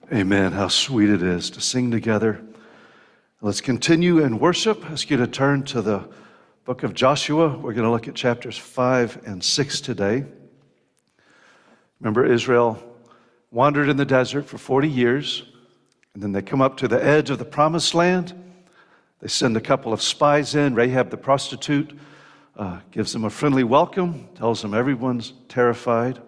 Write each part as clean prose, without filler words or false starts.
Amen. How sweet it is to sing together. Let's continue in worship. I ask you to turn to the book of Joshua. We're going to look at chapters 5 and 6 today. Remember, Israel wandered in the desert for 40 years, and then they come up to the edge of the promised land. They send a couple of spies in. Rahab the prostitute gives them a friendly welcome, tells them everyone's terrified.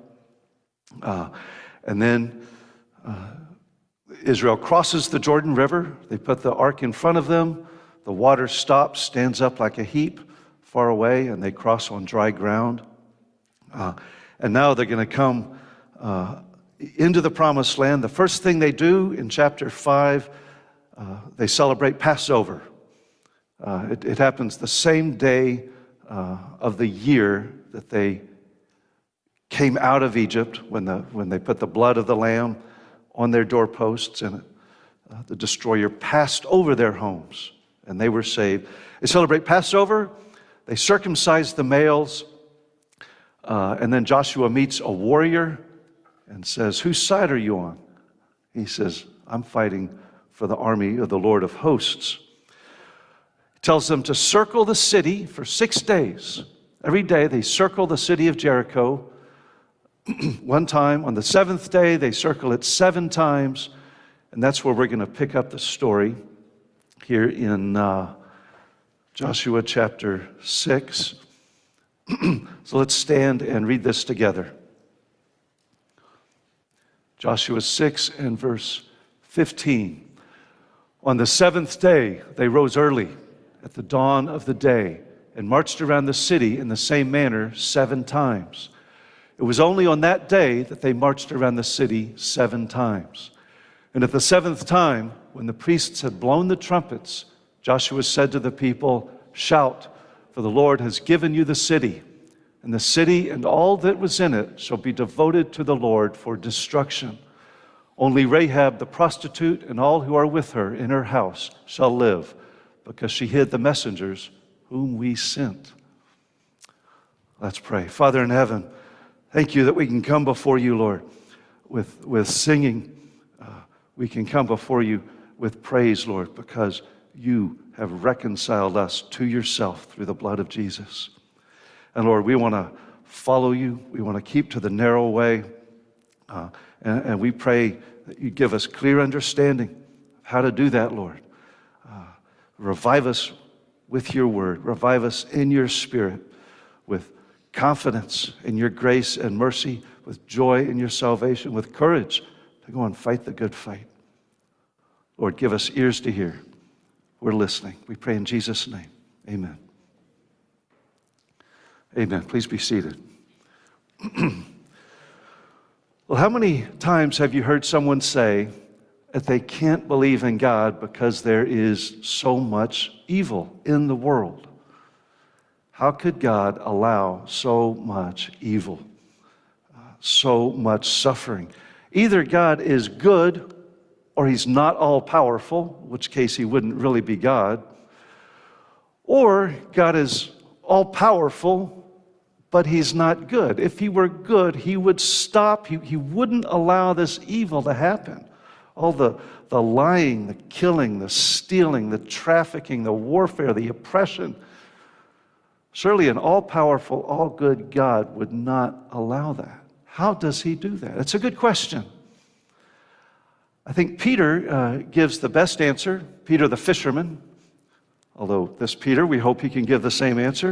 And then Israel crosses the Jordan River. They put the ark in front of them. The water stops, stands up like a heap far away, and they cross on dry ground. And now they're going to come into the promised land. The first thing they do in chapter 5, they celebrate Passover. It happens the same day of the year that they came out of Egypt, when they put the blood of the lamb on their doorposts, and the destroyer passed over their homes, and they were saved. They celebrate Passover. They circumcise the males, and then Joshua meets a warrior and says, "Whose side are you on?" He says, "I'm fighting for the army of the Lord of hosts." He tells them to circle the city for 6 days. Every day they circle the city of Jericho. One time, on the 7th day, they circle it 7 times, and that's where we're going to pick up the story here in Joshua chapter 6. So let's stand and read this together. Joshua 6 and verse 15. On the 7th day, they rose early at the dawn of the day and marched around the city in the same manner 7 times. It was only on that day that they marched around the city 7 times. And at the 7th time, when the priests had blown the trumpets, Joshua said to the people, "Shout, for the Lord has given you the city, and the city and all that was in it shall be devoted to the Lord for destruction. Only Rahab the prostitute and all who are with her in her house shall live, because she hid the messengers whom we sent." Let's pray. Father in heaven, thank you that we can come before you, Lord, with singing. We can come before you with praise, Lord, because you have reconciled us to yourself through the blood of Jesus. And Lord, we want to follow you. We want to keep to the narrow way. And we pray that you give us clear understanding of how to do that, Lord. Revive us with your word. Revive us in your spirit with confidence in your grace and mercy, with joy in your salvation, with courage to go and fight the good fight. Lord, give us ears to hear. We're listening. We pray in Jesus' name. Amen. Amen. Please be seated. Well, how many times have you heard someone say that they can't believe in God because there is so much evil in the world? How could God allow so much evil, so much suffering? Either God is good or he's not all-powerful, in which case he wouldn't really be God, or God is all-powerful, but he's not good. If he were good, he would stop. He wouldn't allow this evil to happen. All the lying, the killing, the stealing, the trafficking, the warfare, the oppression. Surely an all-powerful, all-good God would not allow that. How does he do that? It's a good question. I think Peter gives the best answer. Peter the fisherman, although this Peter, we hope he can give the same answer.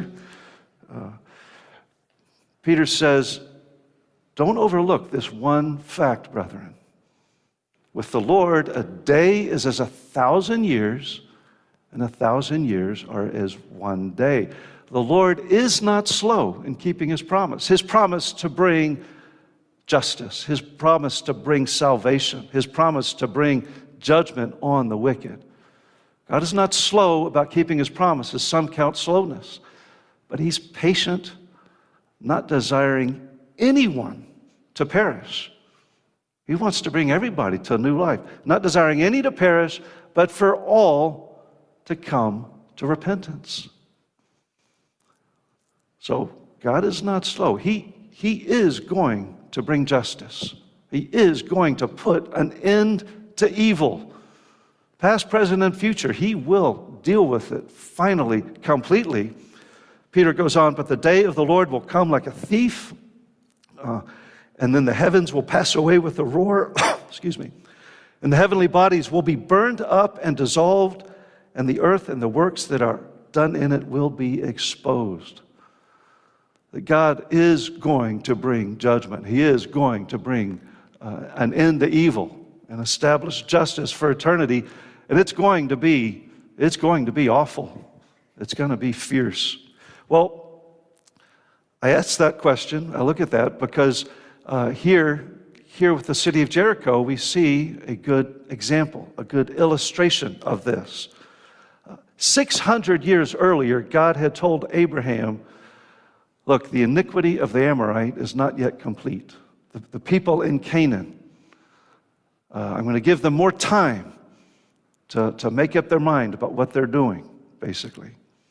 Peter says, don't overlook this one fact, brethren. With the Lord, a day is as 1,000 years, and 1,000 years are as one day. The Lord is not slow in keeping his promise to bring justice, his promise to bring salvation, his promise to bring judgment on the wicked. God is not slow about keeping his promises. Some count slowness, but he's patient, not desiring anyone to perish. He wants to bring everybody to a new life, not desiring any to perish, but for all to come to repentance. So God is not slow. He is going to bring justice. He is going to put an end to evil. Past, present, and future. He will deal with it finally, completely. Peter goes on, but the day of the Lord will come like a thief, and then the heavens will pass away with a roar, excuse me, and the heavenly bodies will be burned up and dissolved, and the earth and the works that are done in it will be exposed. That God is going to bring judgment. He is going to bring an end to evil and establish justice for eternity. And it's going to be awful. It's going to be fierce. Well, I asked that question, I look at that, because here with the city of Jericho, we see a good example, a good illustration of this. 600 years earlier, God had told Abraham, look, the iniquity of the Amorite is not yet complete. The people in Canaan, I'm going to give them more time to make up their mind about what they're doing, basically.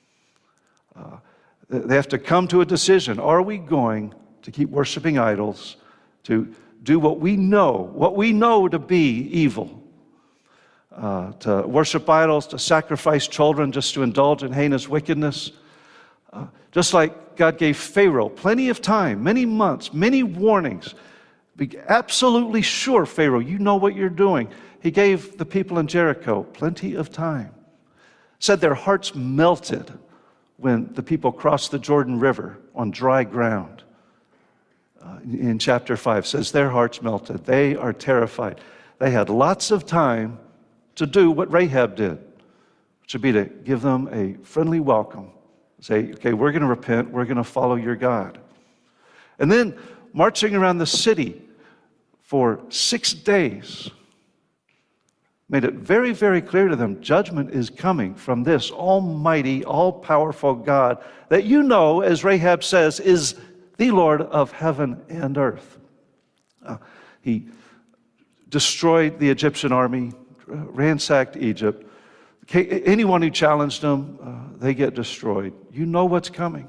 They have to come to a decision. Are we going to keep worshiping idols, to do what we know to be evil? To worship idols, to sacrifice children, just to indulge in heinous wickedness. Just like God gave Pharaoh plenty of time, many months, many warnings. Be absolutely sure, Pharaoh, you know what you're doing. He gave the people in Jericho plenty of time. Said their hearts melted when the people crossed the Jordan River on dry ground. In chapter 5, says their hearts melted. They are terrified. They had lots of time to do what Rahab did, which would be to give them a friendly welcome. Say, okay, we're going to repent. We're going to follow your God. And then marching around the city for 6 days made it very, very clear to them judgment is coming from this almighty, all-powerful God that you know, as Rahab says, is the Lord of heaven and earth. He destroyed the Egyptian army, ransacked Egypt. Anyone who challenged them, they get destroyed. You know what's coming.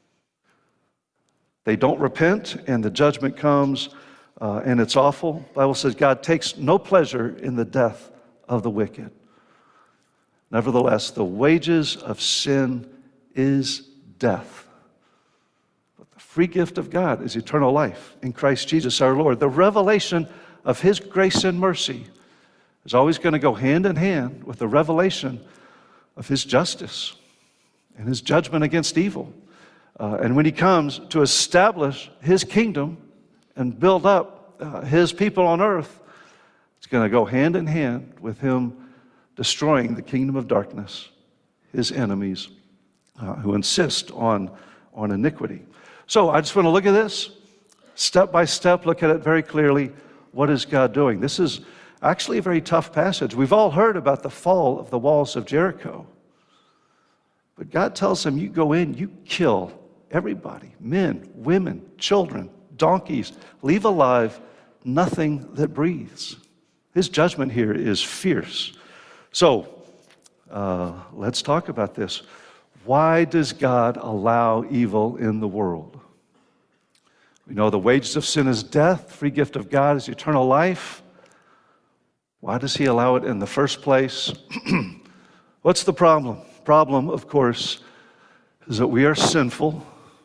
They don't repent, and the judgment comes, and it's awful. The Bible says God takes no pleasure in the death of the wicked. Nevertheless, the wages of sin is death. But the free gift of God is eternal life in Christ Jesus our Lord. The revelation of His grace and mercy is always going to go hand in hand with the revelation of His justice and His judgment against evil. And when He comes to establish His kingdom and build up His people on earth, it's going to go hand in hand with Him destroying the kingdom of darkness, His enemies who insist on iniquity. So I just want to look at this step by step, look at it very clearly. What is God doing? This is actually a very tough passage. We've all heard about the fall of the walls of Jericho. But God tells them, you go in, you kill everybody, men, women, children, donkeys, leave alive nothing that breathes. His judgment here is fierce. So, let's talk about this. Why does God allow evil in the world? We know the wages of sin is death, the free gift of God is eternal life. Why does He allow it in the first place? What's the problem? Problem, of course, is that we are sinful.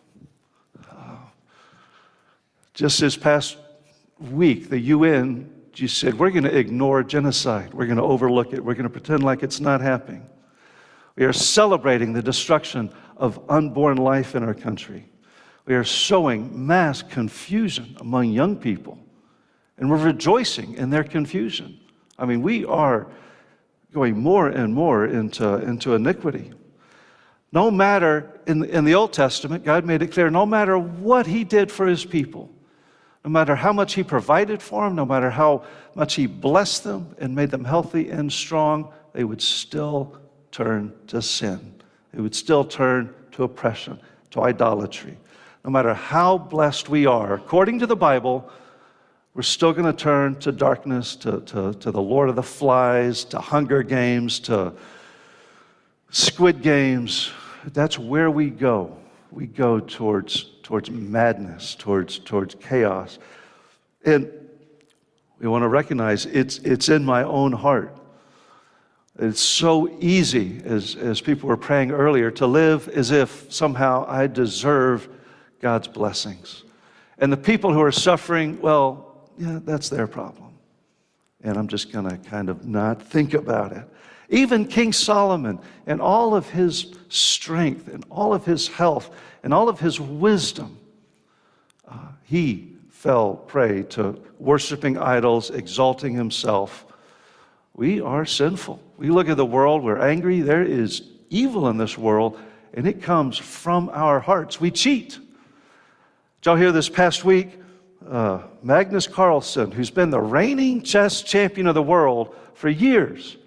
Just this past week, the UN just said, we're going to ignore genocide. We're going to overlook it. We're going to pretend like it's not happening. We are celebrating the destruction of unborn life in our country. We are showing mass confusion among young people, and we're rejoicing in their confusion. I mean, we are going more and more into iniquity. No matter, in the Old Testament, God made it clear, no matter what He did for His people, no matter how much He provided for them, no matter how much He blessed them and made them healthy and strong, they would still turn to sin. They would still turn to oppression, to idolatry. No matter how blessed we are, according to the Bible, we're still going to turn to darkness, to the Lord of the Flies, to Hunger Games, to Squid Games. That's where we go. We go towards madness, towards chaos. And We want to recognize it's in my own heart. It's so easy, as people were praying earlier, to live as if somehow I deserve God's blessings. And the people who are suffering, well, yeah, that's their problem. And I'm just going to kind of not think about it. Even King Solomon, and all of his strength, and all of his health, and all of his wisdom, he fell prey to worshiping idols, exalting himself. We are sinful. We look at the world, we're angry. There is evil in this world, and it comes from our hearts. We cheat. Did y'all hear this past week? Magnus Carlsen, who's been the reigning chess champion of the world for years,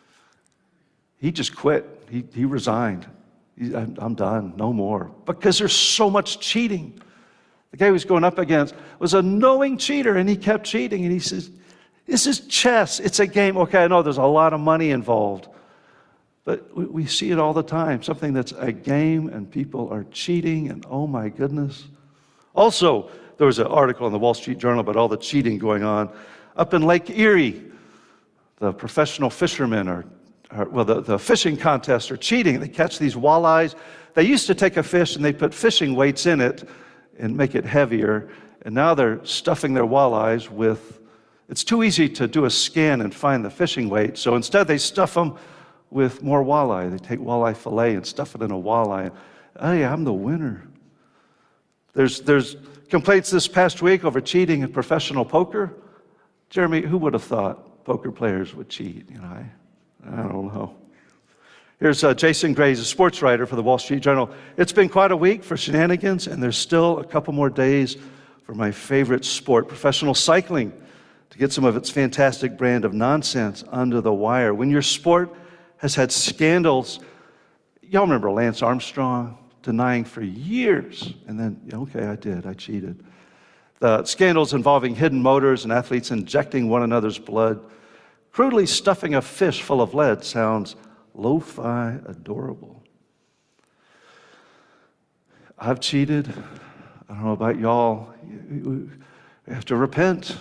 he just quit. He resigned. I'm done, no more. Because there's so much cheating. The guy he was going up against was a knowing cheater, and he kept cheating. And he says, this is chess. It's a game. Okay, I know there's a lot of money involved. But we see it all the time. Something that's a game, and people are cheating, and oh my goodness. Also, there was an article in the Wall Street Journal about all the cheating going on. Up in Lake Erie, the professional fishermen the fishing contests are cheating. They catch these walleyes. They used to take a fish and they put fishing weights in it and make it heavier. And now they're stuffing their walleyes with, it's too easy to do a scan and find the fishing weight. So instead they stuff them with more walleye. They take walleye fillet and stuff it in a walleye. Hey, I'm the winner. There's complaints this past week over cheating in professional poker. Jeremy, who would have thought poker players would cheat? I don't know. Here's Jason Grays, a sports writer for the Wall Street Journal. It's been quite a week for shenanigans, and there's still a couple more days for my favorite sport, professional cycling, to get some of its fantastic brand of nonsense under the wire. When your sport has had scandals, y'all remember Lance Armstrong denying for years, and then, okay, I cheated. The scandals involving hidden motors and athletes injecting one another's blood. Crudely stuffing a fish full of lead sounds lo-fi adorable. I've cheated. I don't know about y'all. We have to repent.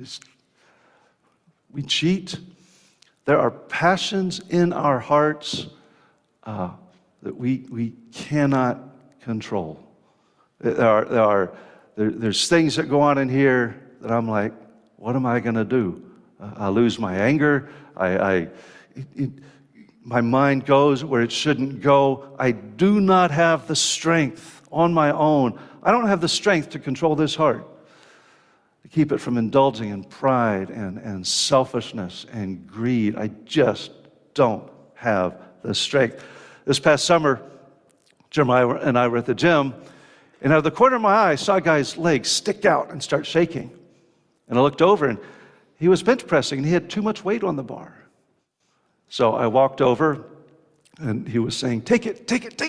We cheat. There are passions in our hearts that we cannot control. There's things that go on in here that I'm like, what am I going to do? I lose my anger. My mind goes where it shouldn't go. I do not have the strength on my own. I don't have the strength to control this heart, to keep it from indulging in pride and selfishness and greed. I just don't have the strength. This past summer, Jeremiah and I were at the gym, and out of the corner of my eye, I saw a guy's legs stick out and start shaking. And I looked over, and he was bench pressing, and he had too much weight on the bar. So I walked over, and he was saying, take it.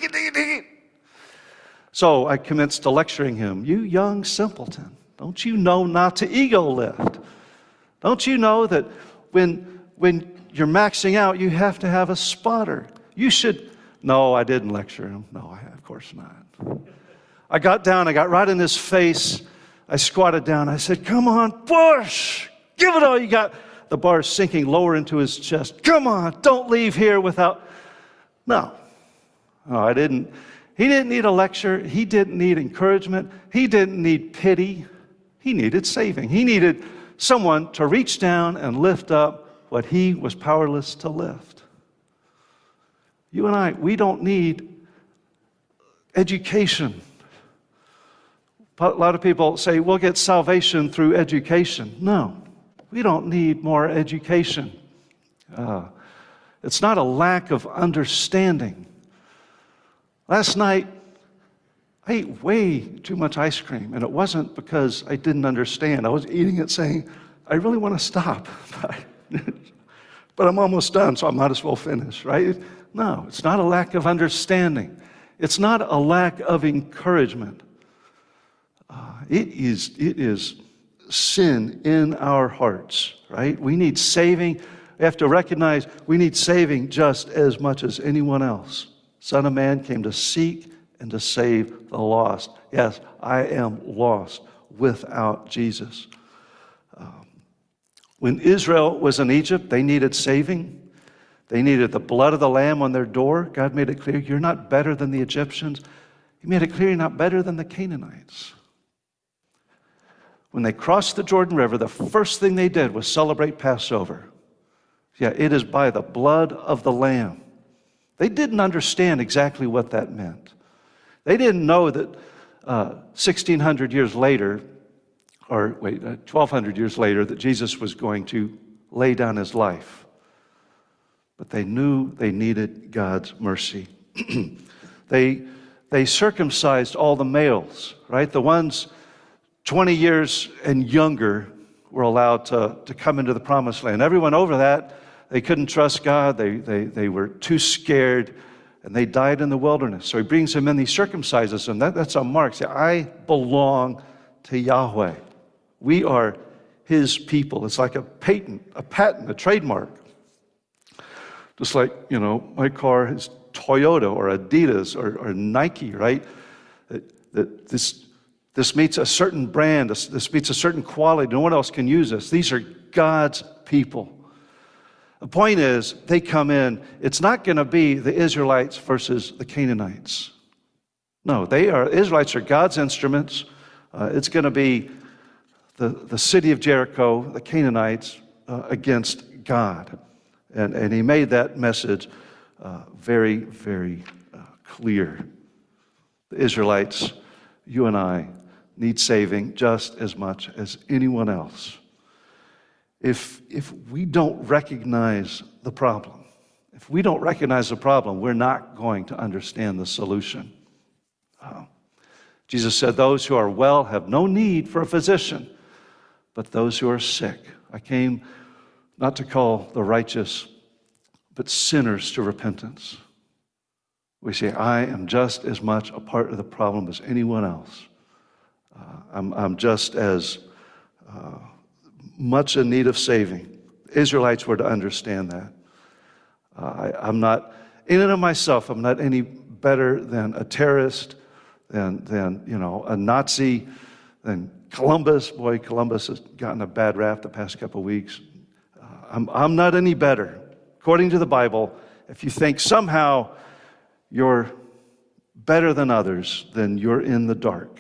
So I commenced to lecturing him. You young simpleton, don't you know not to ego lift? Don't you know that when you're maxing out, you have to have a spotter? You should. No, I didn't lecture him. No, of course not. I got down, I got right in his face. I squatted down. I said, come on, push. Give it all you got. The bar is sinking lower into his chest. Come on, don't leave here without. No, I didn't. He didn't need a lecture. He didn't need encouragement. He didn't need pity. He needed saving. He needed someone to reach down and lift up what he was powerless to lift. You and I, we don't need education. A lot of people say we'll get salvation through education. No. We don't need more education. It's not a lack of understanding. Last night, I ate way too much ice cream, and it wasn't because I didn't understand. I was eating it saying, I really want to stop, but I'm almost done, so I might as well finish, right? No, it's not a lack of understanding. It's not a lack of encouragement. It is sin in our hearts, right? We need saving. We have to recognize we need saving just as much as anyone else. Son of Man came to seek and to save the lost. Yes, I am lost without Jesus. When Israel was in Egypt, they needed saving. They needed the blood of the Lamb on their door. God made it clear, you're not better than the Egyptians. He made it clear you're not better than the Canaanites. When they crossed the Jordan River, the first thing they did was celebrate Passover. Yeah, it is by the blood of the Lamb. They didn't understand exactly what that meant. They didn't know that 1,600 years later, 1,200 years later, that Jesus was going to lay down his life. But they knew they needed God's mercy. They circumcised all the males, right? The ones 20 years and younger were allowed to come into the promised land. Everyone over that, they couldn't trust God. They were too scared, and they died in the wilderness. So he brings them in, he circumcises them. That's a mark. Say, I belong to Yahweh. We are his people. It's like a patent, a trademark. Just like, my car is Toyota or Adidas or Nike, right? That this meets a certain brand, this meets a certain quality. No one else can use this. These are God's people. The point is, they come in, it's not going to be the Israelites versus the Canaanites. No, Israelites are God's instruments. It's going to be the city of Jericho, the Canaanites, against God. And he made that message very, very clear. The Israelites, you and I, need saving just as much as anyone else. If we don't recognize the problem, we're not going to understand the solution. Jesus said, those who are well have no need for a physician, but those who are sick. I came not to call the righteous, but sinners to repentance. We say, I am just as much a part of the problem as anyone else. I'm just as much in need of saving. The Israelites were to understand that. I'm not, in and of myself, I'm not any better than a terrorist, than a Nazi, than Columbus. Boy, Columbus has gotten a bad rap the past couple of weeks. I'm not any better. According to the Bible, if you think somehow you're better than others, then you're in the dark.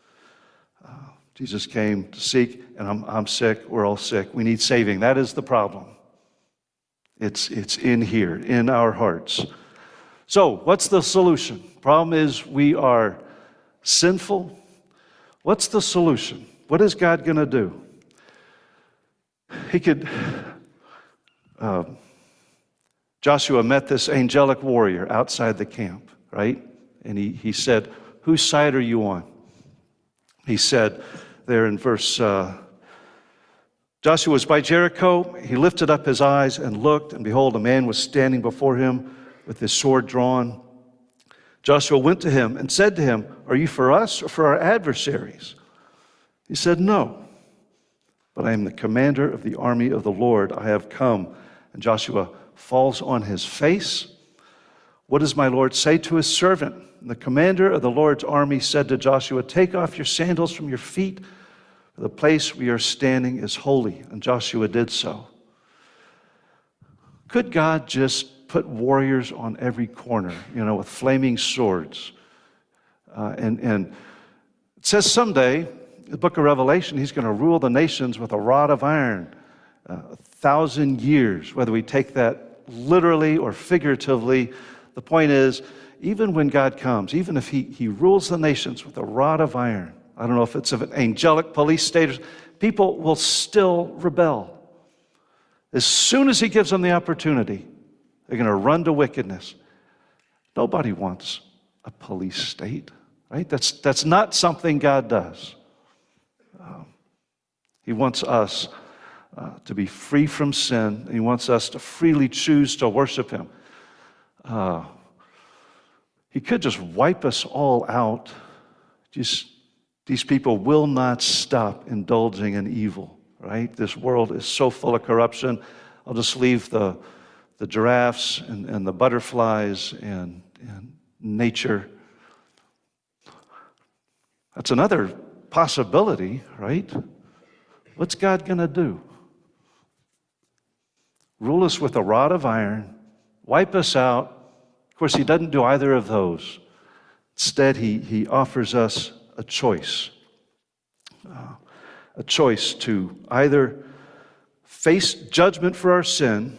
Jesus came to seek, and I'm sick. We're all sick. We need saving. That is the problem. It's in here, in our hearts. So, what's the solution? Problem is we are sinful. What's the solution? What is God going to do? Joshua met this angelic warrior outside the camp, right? And he said, whose side are you on? He said there in verse, Joshua was by Jericho. He lifted up his eyes and looked, and behold, a man was standing before him with his sword drawn. Joshua went to him and said to him, are you for us or for our adversaries? He said, no, but I am the commander of the army of the Lord. I have come. And Joshua falls on his face. What does my Lord say to his servant? And the commander of the Lord's army said to Joshua, take off your sandals from your feet, for the place we are standing is holy. And Joshua did so. Could God just put warriors on every corner, with flaming swords? And it says someday, in the book of Revelation, he's going to rule the nations with a rod of iron, 1,000 years, whether we take that literally or figuratively. The point is, even when God comes, even if he rules the nations with a rod of iron, I don't know if it's of an angelic police state, people will still rebel. As soon as he gives them the opportunity, they're going to run to wickedness. Nobody wants a police state, right? That's not something God does. He wants us to be free from sin. He wants us to freely choose to worship him. He could just wipe us all out. These people will not stop indulging in evil, right? This world is so full of corruption. I'll just leave the giraffes and the butterflies and nature. That's another possibility, right? What's God going to do? rule us with a rod of iron, wipe us out. Of course, he doesn't do either of those. Instead, he offers us a choice to either face judgment for our sin.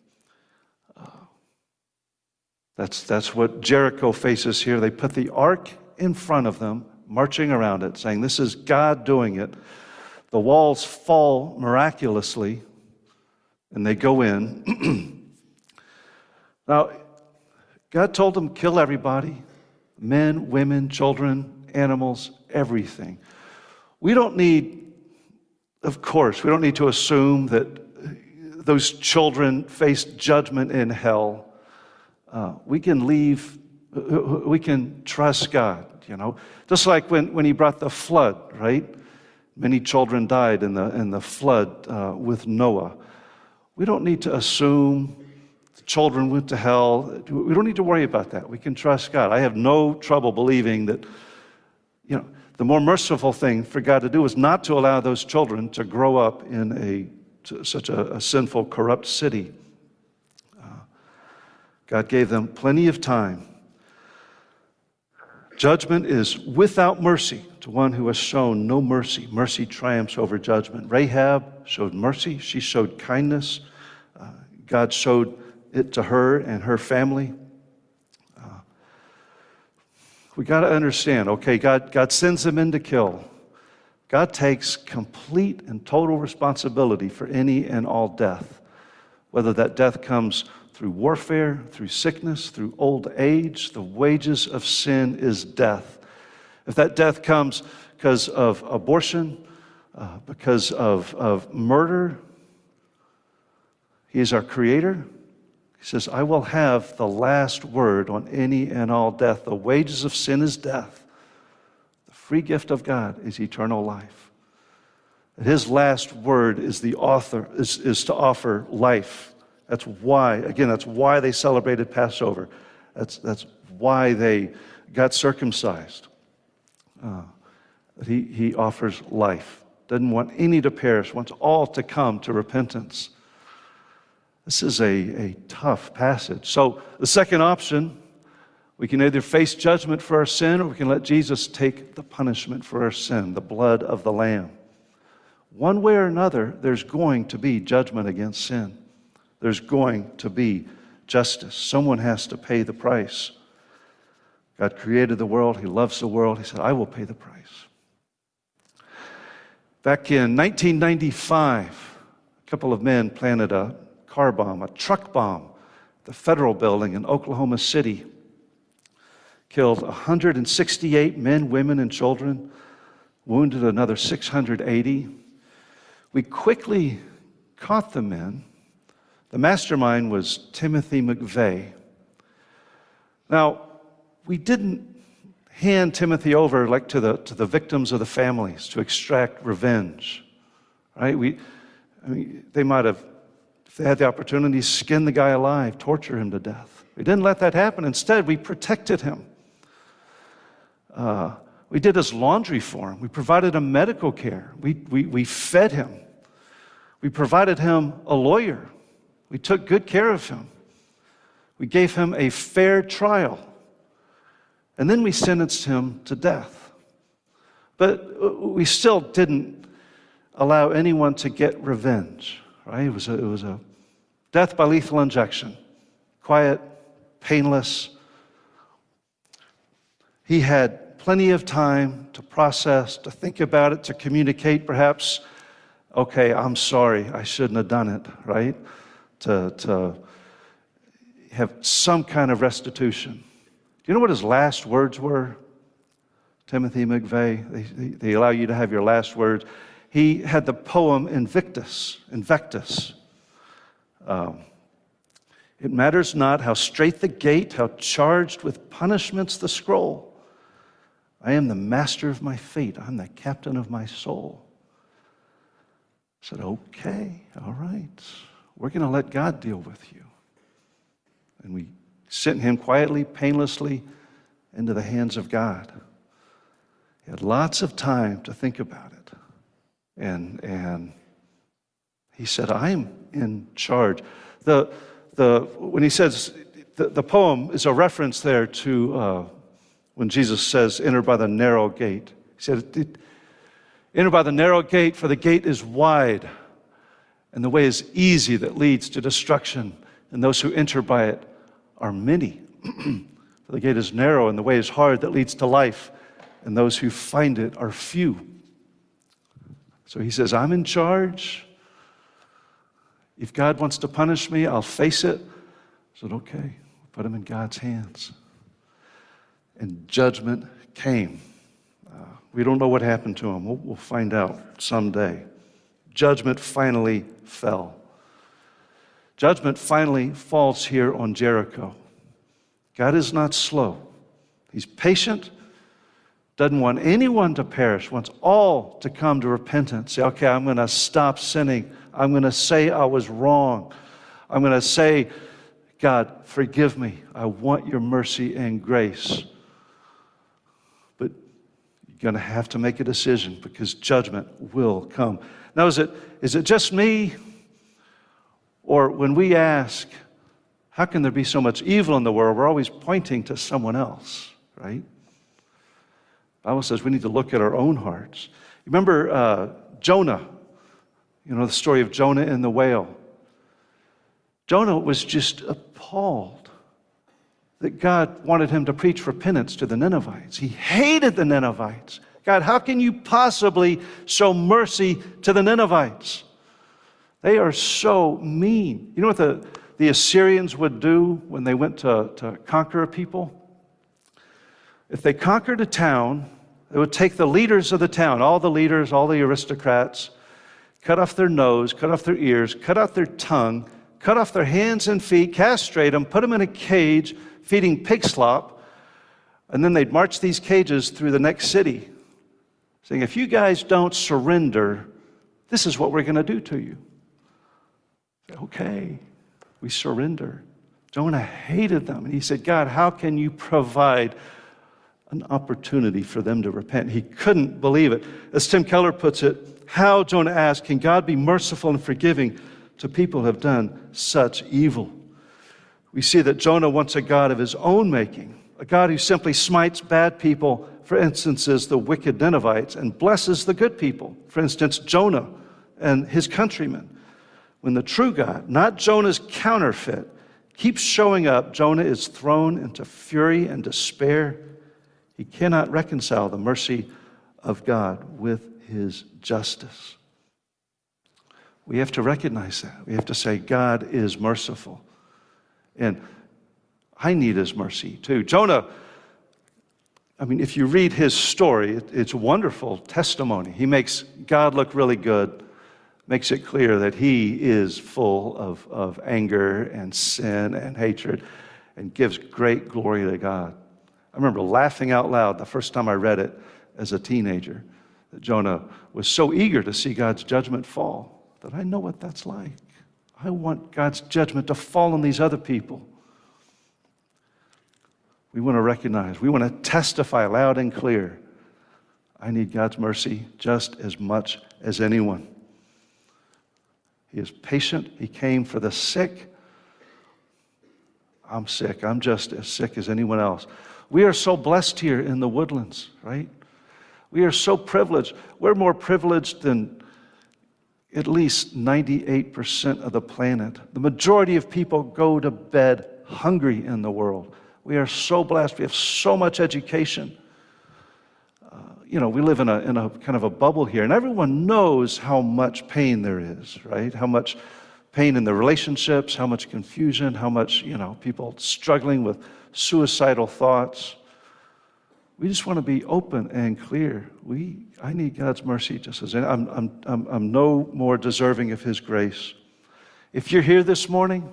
That's what Jericho faces here. They put the ark in front of them, marching around it, saying, this is God doing it. The walls fall miraculously, and they go in. Now, God told them, kill everybody, men, women, children, animals, everything. We don't need, of course, we don't need to assume that those children face judgment in hell. We can trust God, Just like when he brought the flood, right? Many children died in the flood with Noah. We don't need to assume the children went to hell. We don't need to worry about that. We can trust God. I have no trouble believing that, the more merciful thing for God to do is not to allow those children to grow up in such a sinful, corrupt city. God gave them plenty of time. Judgment is without mercy to one who has shown no mercy. Mercy triumphs over judgment. Rahab showed mercy. She showed kindness. God showed it to her and her family. We got to understand, okay, God sends them in to kill. God takes complete and total responsibility for any and all death, whether that death comes through warfare, through sickness, through old age. The wages of sin is death. If that death comes because of abortion, because of murder, He is our Creator. He says, I will have the last word on any and all death. The wages of sin is death. The free gift of God is eternal life. And His last word is to offer life. That's why they celebrated Passover. That's why they got circumcised. He offers life. Doesn't want any to perish, wants all to come to repentance. This is a tough passage. So the second option, we can either face judgment for our sin, or we can let Jesus take the punishment for our sin, the blood of the Lamb. One way or another, there's going to be judgment against sin. There's going to be justice. Someone has to pay the price. God created the world. He loves the world. He said, I will pay the price. Back in 1995, a couple of men planted a car bomb, a truck bomb, at the Federal Building in Oklahoma City. Killed 168 men, women, and children. Wounded another 680. We quickly caught the men. The mastermind was Timothy McVeigh. Now, we didn't hand Timothy over like to the victims of the families to extract revenge, right? They might have, if they had the opportunity, skin the guy alive, torture him to death. We didn't let that happen. Instead, we protected him. We did his laundry for him. We provided him medical care. We fed him. We provided him a lawyer. We took good care of him. We gave him a fair trial. And then we sentenced him to death. But we still didn't allow anyone to get revenge, right? It was a death by lethal injection. Quiet, painless. He had plenty of time to process, to think about it, to communicate perhaps, okay, I'm sorry, I shouldn't have done it, right? To have some kind of restitution. Do you know what his last words were? Timothy McVeigh, they allow you to have your last words. He had the poem Invictus. It matters not how straight the gate, how charged with punishments the scroll. I am the master of my fate. I'm the captain of my soul. I said, okay, all right. We're going to let God deal with you. And we sent him quietly, painlessly into the hands of God. He had lots of time to think about it. And he said, I am in charge. When he says, the poem is a reference there to when Jesus says, enter by the narrow gate. He said, enter by the narrow gate, for the gate is wide, and the way is easy that leads to destruction, and those who enter by it are many. For the gate is narrow, and the way is hard that leads to life, and those who find it are few. So he says, I'm in charge. If God wants to punish me, I'll face it. I said, okay, put him in God's hands. And judgment came. We don't know what happened to him. We'll find out someday. Judgment finally fell. Judgment finally falls here on Jericho. God is not slow. He's patient, doesn't want anyone to perish, wants all to come to repentance. Say, okay, I'm going to stop sinning. I'm going to say I was wrong. I'm going to say, God, forgive me. I want your mercy and grace. But you're going to have to make a decision because judgment will come. Now, is it just me? Or when we ask, how can there be so much evil in the world? We're always pointing to someone else, right? The Bible says we need to look at our own hearts. You remember Jonah? You know the story of Jonah and the whale. Jonah was just appalled that God wanted him to preach repentance to the Ninevites. He hated the Ninevites. God, how can you possibly show mercy to the Ninevites? They are so mean. You know what the Assyrians would do when they went to conquer a people? If they conquered a town, they would take the leaders of the town, all the leaders, all the aristocrats, cut off their nose, cut off their ears, cut off their tongue, cut off their hands and feet, castrate them, put them in a cage, feeding pig slop, and then they'd march these cages through the next city, saying, if you guys don't surrender, this is what we're going to do to you. Okay, we surrender. Jonah hated them, and he said, God, how can you provide an opportunity for them to repent? He couldn't believe it. As Tim Keller puts it, how, Jonah asked, can God be merciful and forgiving to people who have done such evil? We see that Jonah wants a God of his own making, a God who simply smites bad people, for instances, the wicked Ninevites, and blesses the good people, for instance, Jonah and his countrymen. When the true God, not Jonah's counterfeit, keeps showing up, Jonah is thrown into fury and despair. He cannot reconcile the mercy of God with his justice. We have to recognize that. We have to say, God is merciful. And I need his mercy too. Jonah, I mean, if you read his story, it's a wonderful testimony. He makes God look really good, makes it clear that he is full of anger and sin and hatred, and gives great glory to God. I remember laughing out loud the first time I read it as a teenager, that Jonah was so eager to see God's judgment fall, that I know what that's like. I want God's judgment to fall on these other people. We want to recognize, we want to testify loud and clear, I need God's mercy just as much as anyone. He is patient. He came for the sick. I'm sick. I'm just as sick as anyone else. We are so blessed here in the Woodlands, right? We are so privileged. We're more privileged than at least 98% of the planet. The majority of people go to bed hungry in the world. We are so blessed. We have so much education. We live in a kind of a bubble here, and everyone knows how much pain there is, right? How much pain in the relationships, how much confusion, how much, people struggling with suicidal thoughts. We just want to be open and clear. I need God's mercy just as I'm no more deserving of his grace. If you're here this morning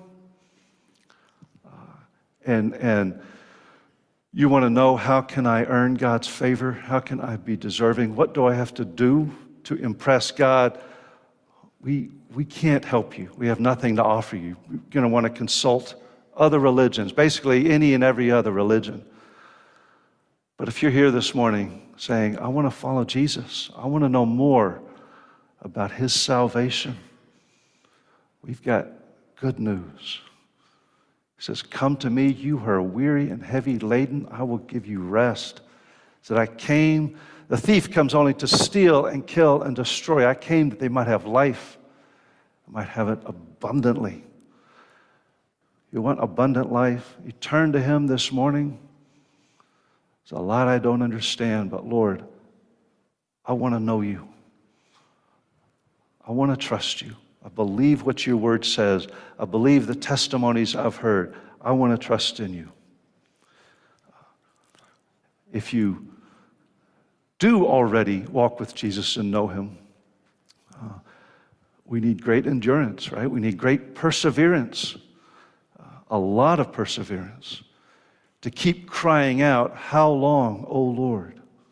and you want to know, how can I earn God's favor? How can I be deserving? What do I have to do to impress God? We can't help you. We have nothing to offer you. You're going to want to consult other religions, basically any and every other religion. But if you're here this morning saying, I want to follow Jesus, I want to know more about his salvation, we've got good news. He says, come to me, you who are weary and heavy laden, I will give you rest. He said, the thief comes only to steal and kill and destroy. I came that they might have life, might have it abundantly. You want abundant life? You turn to Him this morning. There's a lot I don't understand, but Lord, I want to know you. I want to trust you. I believe what your word says. I believe the testimonies I've heard. I want to trust in you. If you do already walk with Jesus and know Him, we need great endurance, right? We need great perseverance, a lot of perseverance, to keep crying out, how long, O Lord?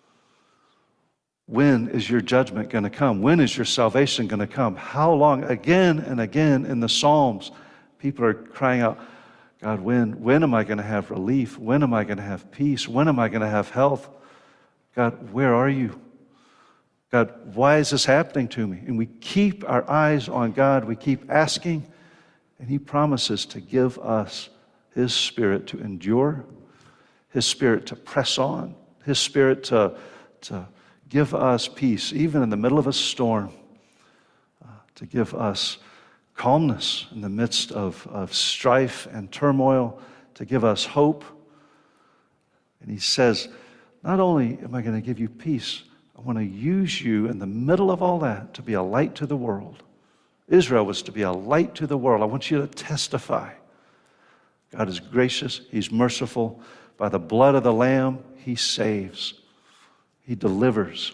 When is your judgment going to come? When is your salvation going to come? How long? Again and again in the Psalms, people are crying out, God, when am I going to have relief? When am I going to have peace? When am I going to have health? God, where are you? God, why is this happening to me? And we keep our eyes on God. We keep asking, and He promises to give us His Spirit to endure, His Spirit to press on, His Spirit to give us peace, even in the middle of a storm, to give us calmness in the midst of strife and turmoil, to give us hope. And He says, not only am I going to give you peace, I want to use you in the middle of all that to be a light to the world. Israel was to be a light to the world. I want you to testify. God is gracious. He's merciful. By the blood of the Lamb, He saves. He delivers.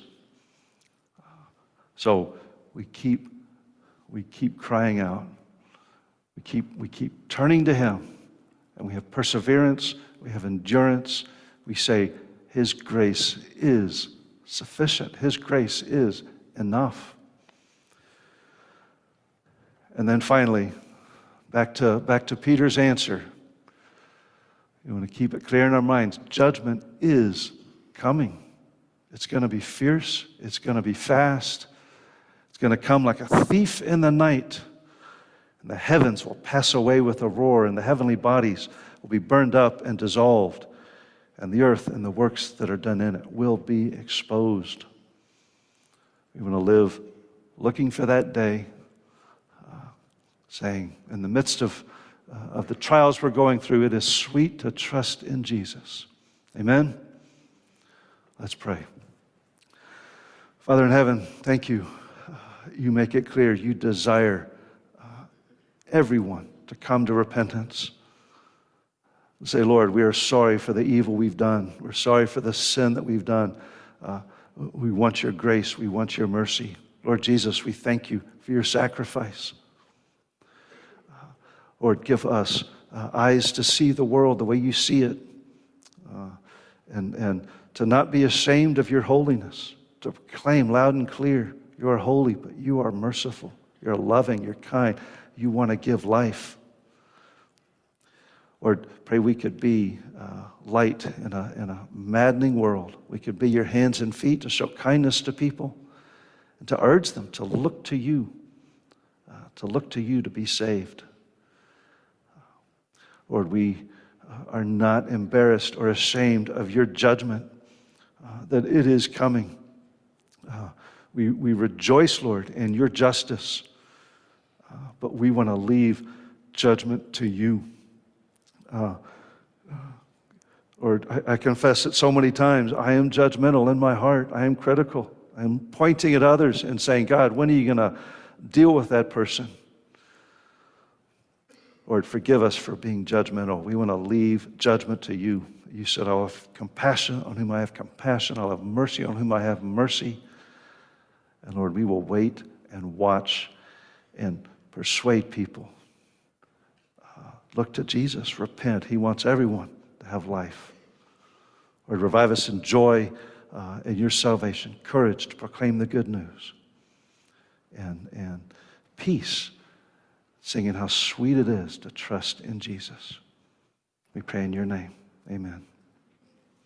So we keep crying out. We keep turning to Him, and we have perseverance. We have endurance. We say, His grace is sufficient. His grace is enough. And then finally, back to Peter's answer. We want to keep it clear in our minds. Judgment is coming. It's going to be fierce. It's going to be fast. It's going to come like a thief in the night. And the heavens will pass away with a roar, and the heavenly bodies will be burned up and dissolved, and the earth and the works that are done in it will be exposed. We want to live looking for that day, saying, in the midst of the trials we're going through, it is sweet to trust in Jesus. Amen? Let's pray. Father in heaven, thank you. You make it clear you desire everyone to come to repentance. And say, Lord, we are sorry for the evil we've done. We're sorry for the sin that we've done. We want your grace. We want your mercy. Lord Jesus, we thank you for your sacrifice. Lord, give us eyes to see the world the way you see it, and to not be ashamed of your holiness, to proclaim loud and clear, you are holy, but you are merciful, you're loving, you're kind, you want to give life. Lord, pray we could be light in a maddening world. We could be your hands and feet to show kindness to people and to urge them to look to you, to be saved. Lord, we are not embarrassed or ashamed of your judgment, that it is coming. We rejoice, Lord, in your justice, but we want to leave judgment to you. Lord, I confess it so many times. I am judgmental in my heart. I am critical. I'm pointing at others and saying, God, when are you going to deal with that person? Lord, forgive us for being judgmental. We want to leave judgment to you. You said, I'll have compassion on whom I have compassion. I'll have mercy on whom I have mercy. And Lord, we will wait and watch and persuade people. Look to Jesus. Repent. He wants everyone to have life. Lord, revive us in joy in your salvation, courage to proclaim the good news, and peace, singing how sweet it is to trust in Jesus. We pray in your name. Amen.